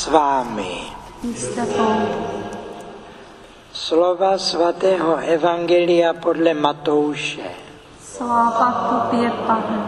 s vámi. Jste Bůh. Slova svatého Evangelia podle Matouše. Sláva tobě, Pane.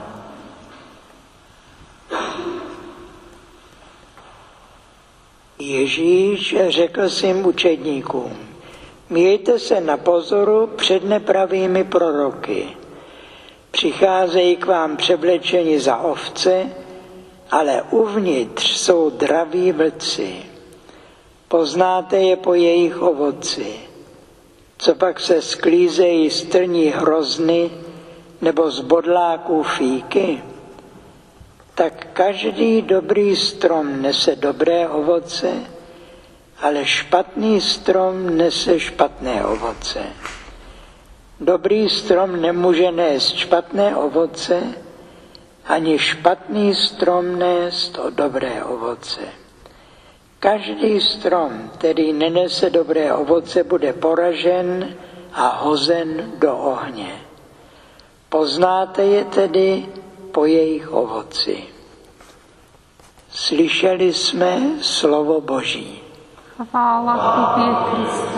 Ježíš řekl svým učedníkům: mějte se na pozoru před nepravými proroky. Přicházejí k vám převlečeni za ovce, ale uvnitř jsou draví vlci. Poznáte je po jejich ovoci. Co pak se sklízejí z trní hrozny nebo z bodláků fíky? Tak každý dobrý strom nese dobré ovoce, ale špatný strom nese špatné ovoce. Dobrý strom nemůže nést špatné ovoce, ani špatný strom nést dobré ovoce. Každý strom, který nenese dobré ovoce, bude poražen a hozen do ohně. Poznáte je tedy po jejich ovoci. Slyšeli jsme slovo Boží. Chvála tobě, Kriste.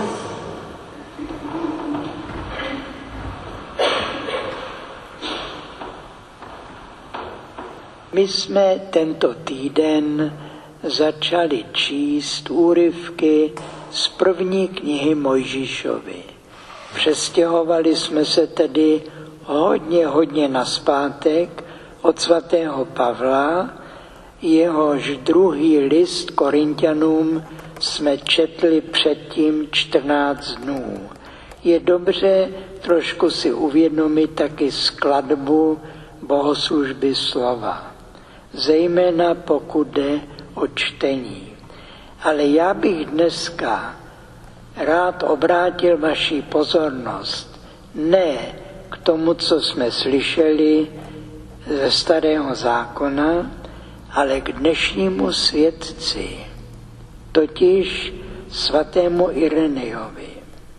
My jsme tento týden začali číst úryvky z první knihy Mojžíšovy. Přestěhovali jsme se tedy hodně nazpátek od svatého Pavla, jehož druhý list Korinťanům jsme četli předtím 14 dnů. Je dobře trošku si uvědomit taky skladbu bohoslužby slova, zejména pokud jde o čtení. Ale já bych dneska rád obrátil vaši pozornost ne k tomu, co jsme slyšeli ze Starého zákona, ale k dnešnímu svědci, totiž svatému Irenejovi.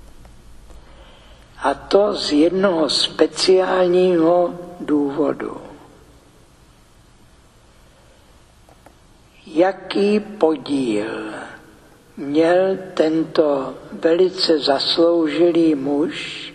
A to z jednoho speciálního důvodu. Jaký podíl měl tento velice zasloužilý muž,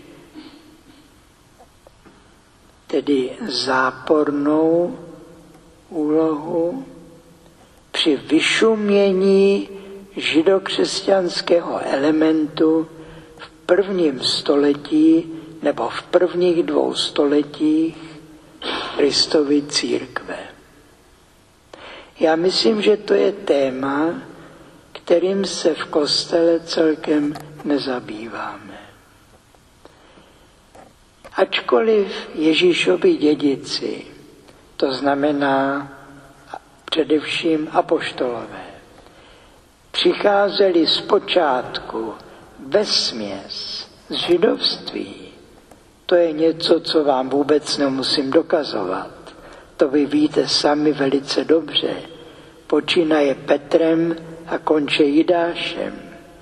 tedy zápornou úlohu, při vyšumění židokřesťanského elementu v prvním století nebo v prvních 2 stoletích Kristovy církve. Já myslím, že to je téma, kterým se v kostele celkem nezabýváme. Ačkoliv Ježíšovi dědici, to znamená především apoštolové, přicházeli zpočátku vesměs z židovství, to je něco, co vám vůbec nemusím dokazovat. To vy víte sami velice dobře. Počínaje Petrem a končí Jidášem.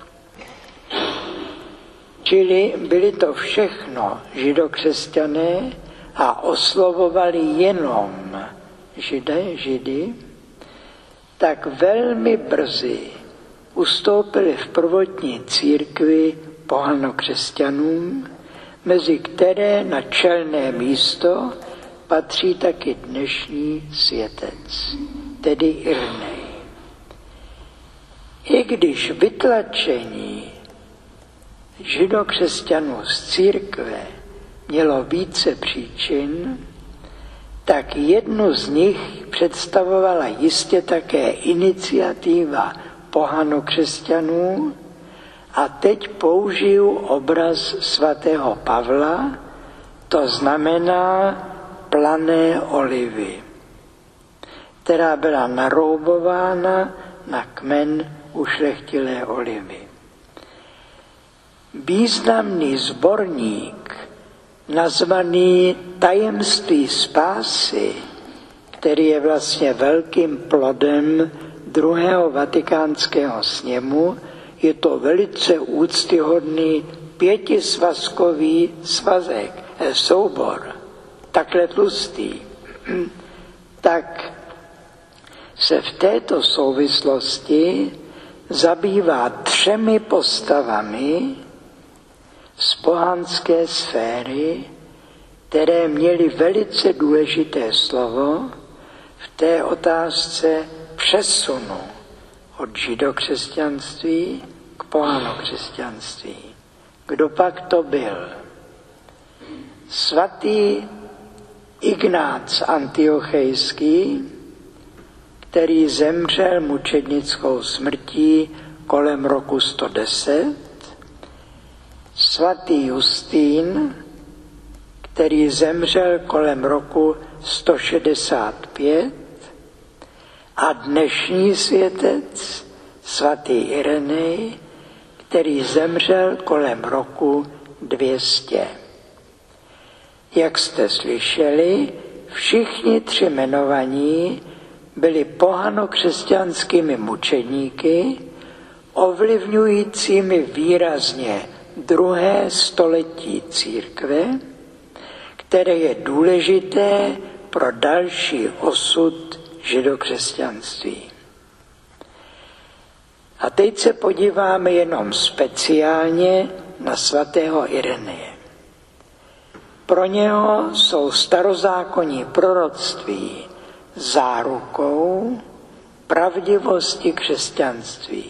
Čili byli to všechno židokřesťané a oslovovali jenom židy, tak velmi brzy ustoupili v prvotní církvi pohanokřesťanům, mezi které na čelné místo patří taky dnešní světec, tedy Irenej. I když vytlačení židokřesťanů z církve mělo více příčin, tak jednu z nich představovala jistě také iniciativa pohanokřesťanů, a teď použiju obraz svatého Pavla, to znamená plané olivy, která byla naroubována na kmen ušlechtilé olivy. Významný sborník, nazvaný Tajemství spásy, který je vlastně velkým plodem druhého vatikánského sněmu, je to velice úctyhodný 5svazkový svazek, soubor, takhle tlustý. Tak se v této souvislosti zabývá 3 postavami z pohanské sféry, které měly velice důležité slovo v té otázce přesunu od židokřesťanství k pohanokřesťanství. Kdo pak to byl? Svatý Ignác Antiochejský, který zemřel mučednickou smrtí kolem roku 110, svatý Justín, který zemřel kolem roku 165, a dnešní světec svatý Irenej, který zemřel kolem roku 200. Jak jste slyšeli, všichni 3 jmenovaní byli pohanokřesťanskými mučedníky, ovlivňujícími výrazně 2. století církve, které je důležité pro další osud židokřesťanství. A teď se podíváme jenom speciálně na svatého Ireneje. Pro něho jsou starozákonní proroctví zárukou pravdivosti křesťanství.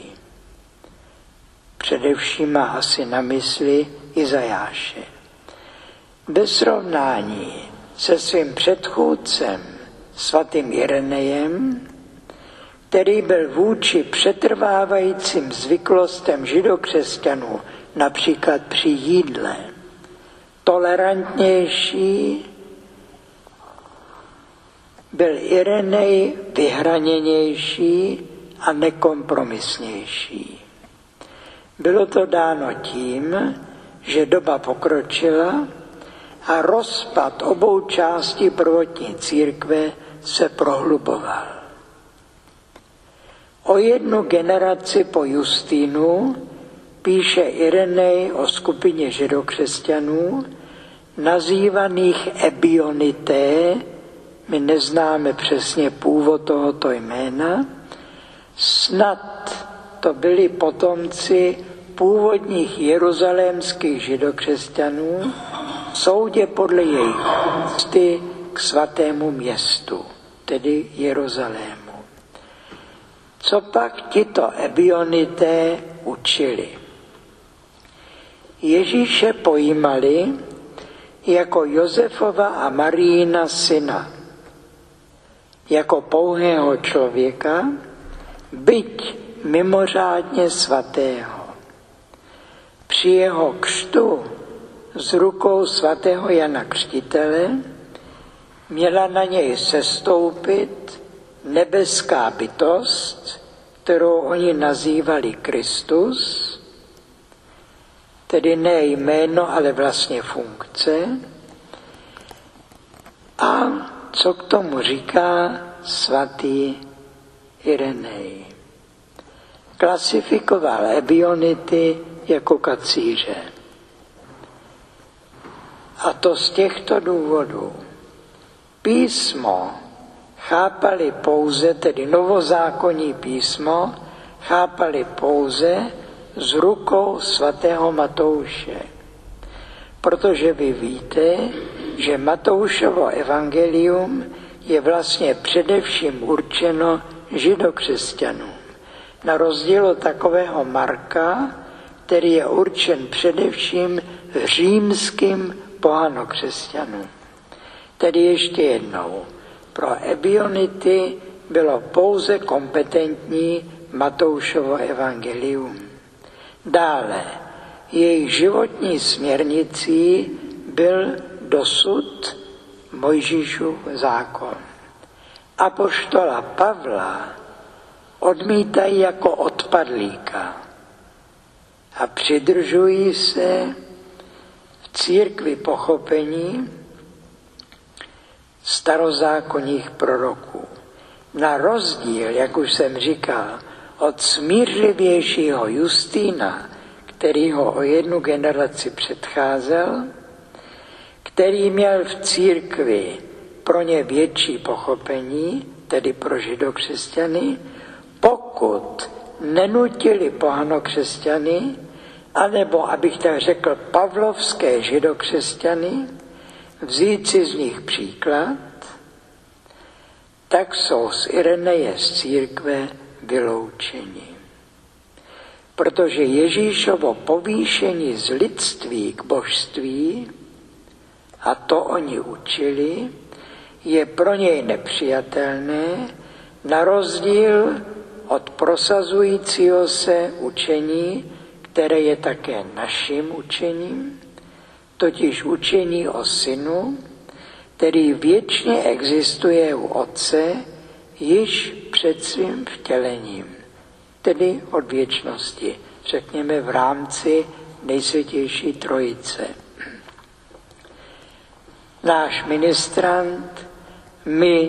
Především má asi na mysli Izajáše. Bez srovnání se svým předchůdcem svatým Irenejem, který byl vůči přetrvávajícím zvyklostem židokřesťanů, například při jídle, tolerantnější, byl Irenej vyhraněnější a nekompromisnější. Bylo to dáno tím, že doba pokročila a rozpad obou částí prvotní církve se prohluboval. O 1 generaci po Justínu píše Irenej o skupině židokřesťanů, nazývaných Ebionité, my neznáme přesně původ tohoto jména, snad to byli potomci původních jeruzalémských židokřesťanů v soudě podle jejich úcty k svatému městu, tedy Jeruzalému. Co pak tito Ebionité učili? Ježíše pojímali jako Josefova a Marijina syna, jako pouhého člověka, byť mimořádně svatého. Při jeho křtu z rukou svatého Jana Křtitele měla na něj sestoupit nebeská bytost, kterou oni nazývali Kristus, tedy ne jméno, ale vlastně funkce. A co k tomu říká svatý Irenej? Klasifikoval Ebionity jako kacíře. A to z těchto důvodů. Písmo chápali pouze, tedy novozákonní písmo, chápali pouze z rukou svatého Matouše. Protože vy víte, že Matoušovo evangelium je vlastně především určeno židokřesťanům. Na rozdíl od takového Marka, který je určen především římským pohanokřesťanům. Tedy ještě jednou, pro Ebionity bylo pouze kompetentní Matoušovo evangelium. Dále, jejich životní směrnicí byl dosud Mojžíšův zákon. Apoštola Pavla odmítají jako odpadlíka a přidržují se v církvi pochopení starozákonních proroků. Na rozdíl, jak už jsem říkal, od smířlivějšího Justína, který ho o 1 generaci předcházel, který měl v církvi pro ně větší pochopení, tedy pro židokřesťany, pokud nenutili pohanokřesťany, anebo, abych tak řekl, pavlovské židokřesťany, vzít si z nich příklad, tak jsou z Ireneje z církve vyloučeni. Protože Ježíšovo povýšení z lidství k božství, a to oni učili, je pro něj nepřijatelné, na rozdíl od prosazujícího se učení, které je také naším učením, totiž učení o synu, který věčně existuje u Otce již před svým vtělením, tedy od věčnosti, řekněme v rámci Nejsvětější Trojice. Náš ministrant mi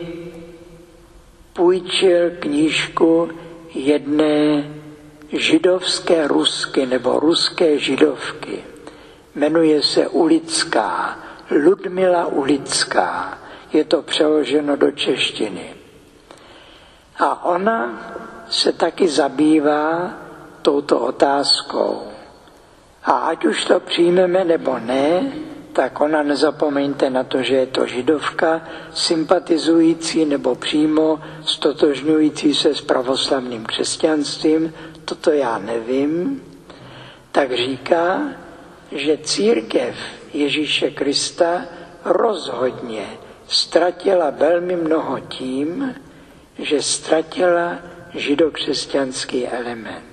půjčil knížku jedné židovské Rusky nebo ruské židovky. Jmenuje se Ulická, Ludmila Ulická. Je to přeloženo do češtiny. A ona se taky zabývá touto otázkou. A ať už to přijmeme nebo ne, tak ona, nezapomeňte na to, že je to židovka, sympatizující nebo přímo stotožňující se s pravoslavným křesťanstvím, toto já nevím, tak říká, že církev Ježíše Krista rozhodně ztratila velmi mnoho tím, že ztratila židokřesťanský element.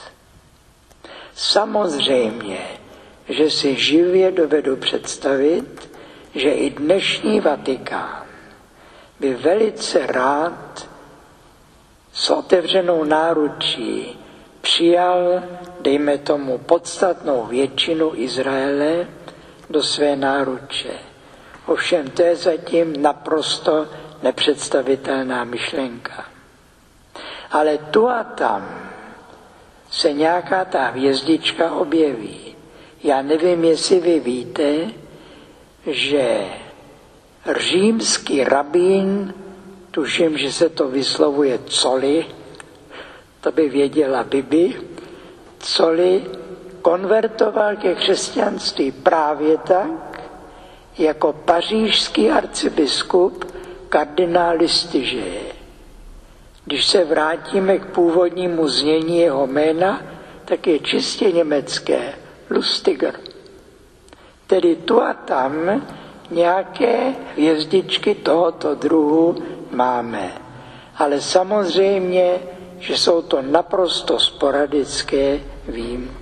Samozřejmě, že si živě dovedu představit, že i dnešní Vatikán by velice rád s otevřenou náručí přijal, dejme tomu, podstatnou většinu Izraele do své náruče. Ovšem to je zatím naprosto nepředstavitelná myšlenka. Ale tu a tam se nějaká ta hvězdička objeví. Já nevím, jestli vy víte, že římský rabín, tuším, že se to vyslovuje Coli, to by věděla Bibi, Coli konvertoval ke křesťanství právě tak, jako pařížský arcibiskup kardinál Lustiger. Když se vrátíme k původnímu znění jeho jména, tak je čistě německé, Lustiger. Tedy tu a tam nějaké hvězdičky tohoto druhu máme. Ale samozřejmě, že jsou to naprosto sporadické výjimky.